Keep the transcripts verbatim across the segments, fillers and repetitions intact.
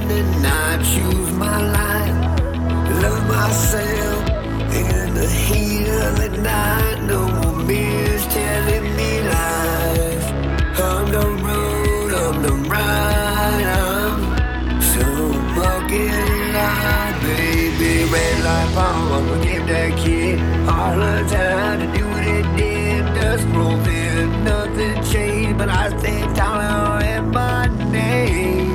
and I choose my life. Love myself in the heat of the night. No more mirrors telling me lies. I'm the road, I'm the ride. I'm so fucking alive, baby. Red light power, we give that kid all the time to do what it did. Dust rolled in, nothing changed, but I stay down in my name.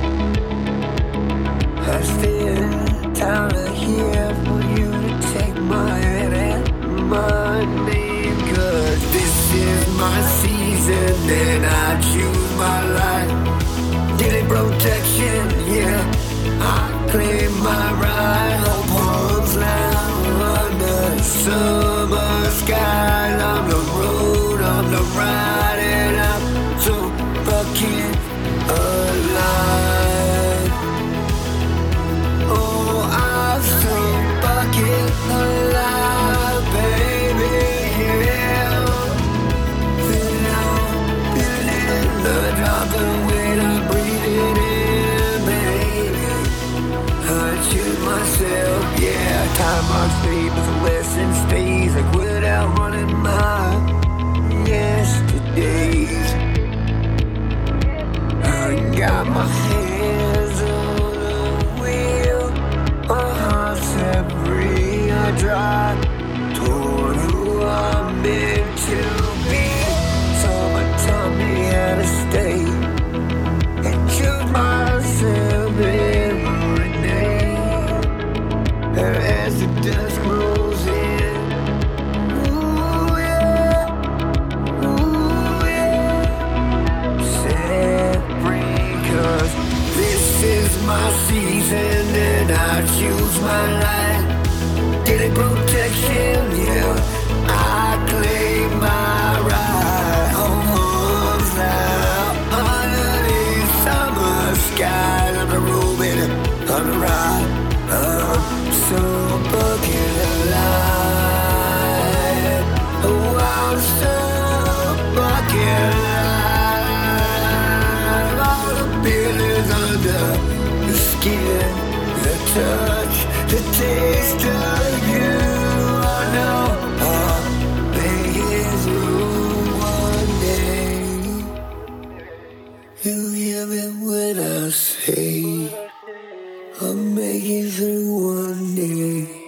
I stand down here for you to take my hand and my name. Cause this is my season and I choose my life. Daily protection, yeah, I claim my right. Hope holds loud under summer skies. I'm the road, I'm the ride, and I'm so fucking alive. Oh, I'm so fucking alive, baby, yeah. Feeling out, feeling the drop, the weight, I breathe it in, baby. I choose myself, yeah. Time on sleep is a lesson stays. I quit out running my yesterdays. I got my hands on the wheel. My heart's set free. I drive toward who I'm meant to be. Someone taught me how to stay and choose myself every day. And as the dust rolls in, ooh yeah, ooh yeah, set free. Cause this is my season and I choose my life. Daily protection, yeah, I claim my right. Home's out underneath summer skies. I'm the road, baby, on the ride. I'm so fucking alive. Oh, I'm so fucking alive. All the feelings under the skin, the touch, the taste of you. I know I'll make it through one day. You hear me when I say I'll make it through one day.